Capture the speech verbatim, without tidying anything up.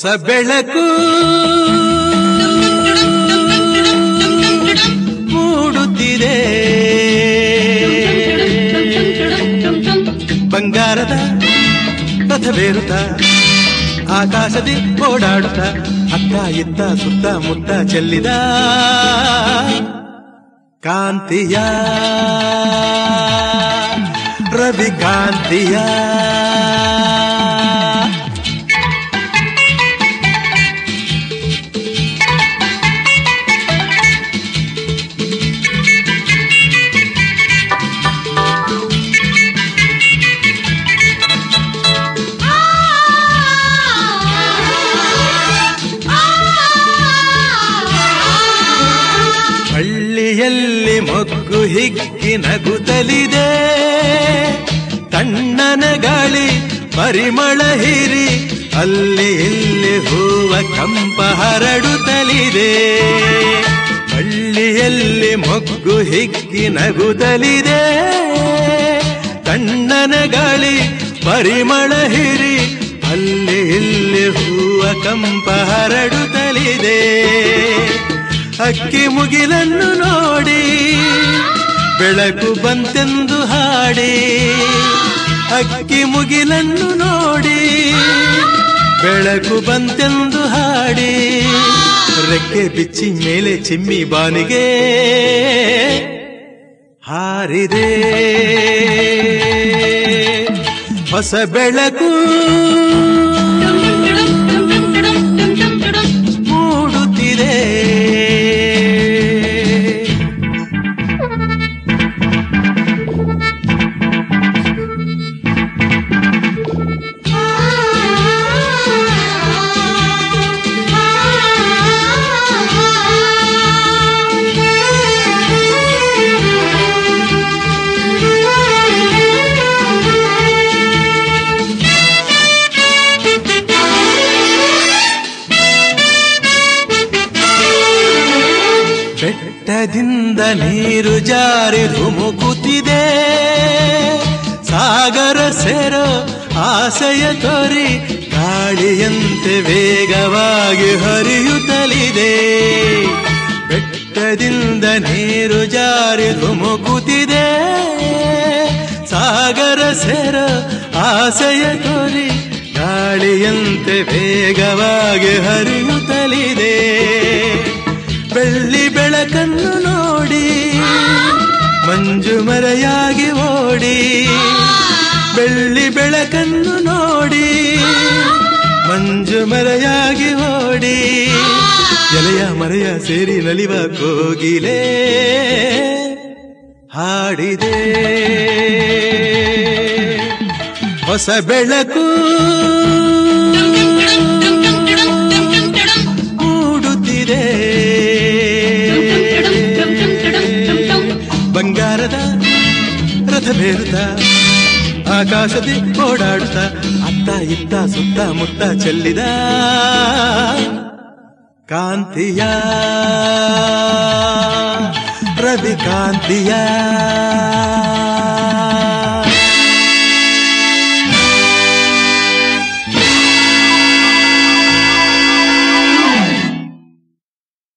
ಹೊಸ ಬೆಳಕು ಮೂಡುತ್ತಿದೆ, ಬಂಗಾರದ ರಥವೇರುತ್ತ ಆಕಾಶದಿ ಓಡಾಡುತ್ತ ಅತ್ತ ಇತ್ತ ಸುತ್ತ ಮುತ್ತ ಚೆಲ್ಲಿದ ಕಾಂತಿಯ ರವಿ ಕಾಂತಿಯ ಹಳ್ಳಿಯಲ್ಲಿ ಮೊಗ್ಗು ಹಿಗ್ಗಿ ನಗುತ್ತಲಿದೆ, ತಣ್ಣನ ಗಾಳಿ ಪರಿಮಳ ಹೀರಿ ಅಲ್ಲಿ ಇಲ್ಲಿ ಹೂವ ಕಂಪ ಹರಡುತ್ತಲಿದೆ. ಹಳ್ಳಿಯಲ್ಲಿ ಮೊಗ್ಗು ಹಿಗ್ಗಿ ನಗುತ್ತಲಿದೆ, ತಣ್ಣನ ಗಾಳಿ ಪರಿಮಳ ಹೀರಿ ಅಲ್ಲಿ ಇಲ್ಲಿ ಹೂವ ಕಂಪ ಹರಡುತ್ತಲಿದೆ. ಅಕ್ಕಿ ಮುಗಿಲನ್ನು ನೋಡಿ ಬೆಳಕು ಬಂತೆಂದು ಹಾಡಿ, ಅಕ್ಕಿ ಮುಗಿಲನ್ನು ನೋಡಿ ಬೆಳಕು ಬಂತೆಂದು ಹಾಡಿ, ರೆಕ್ಕೆ ಬಿಚ್ಚಿ ಮೇಲೆ ಚಿಮ್ಮಿ ಬಾನಿಗೆ ಹಾರಿದೆ ಹೊಸ ಬೆಳಕು ಮೂಡುತ್ತಿದೆ. ಬೆಟ್ಟದಿಂದ ನೀರು ಜಾರಿ ಧುಮುಕುತ್ತಿದೆ, ಸಾಗರ ಸೇರೋ ಆಸೆಯ ತೋರಿ ಗಾಳಿಯಂತೆ ವೇಗವಾಗಿ ಹರಿಯುತ್ತಲಿದೆ. ಬೆಟ್ಟದಿಂದ ನೀರು ಜಾರಿ ಧುಮುಕುತ್ತಿದೆ, ಸಾಗರ ಸೇರೋ ಆಸೆಯ ತೋರಿ ಗಾಳಿಯಂತೆ ವೇಗವಾಗಿ ಹರಿಯುತ್ತಲಿದೆ. ಬೆಳ್ಳಿ ಬೆಳಕನ್ನು ನೋಡಿ ಮಂಜು ಮರೆಯಾಗಿ ಓಡಿ, ಬೆಳ್ಳಿ ಬೆಳಕನ್ನು ನೋಡಿ ಮಂಜು ಮರೆಯಾಗಿ ಓಡಿ, ಎಲೆಯ ಮರೆಯ ಸೇರಿ ನಲಿವ ಕೋಗಿಲೆ ಹಾಡಿದೆ ಹೊಸ ಬೆಳಕು ಮೂಡುತ್ತಿದೆ, ಬಂಗಾರದ ರಥವೇರುತ್ತ ಆಕಾಶದಿ ಓಡಾಡುತ್ತ ಅತ್ತ ಇತ್ತ ಸುತ್ತ ಮುತ್ತ ಚೆಲ್ಲಿದ ಕಾಂತಿಯ ರವಿ ಕಾಂತಿಯ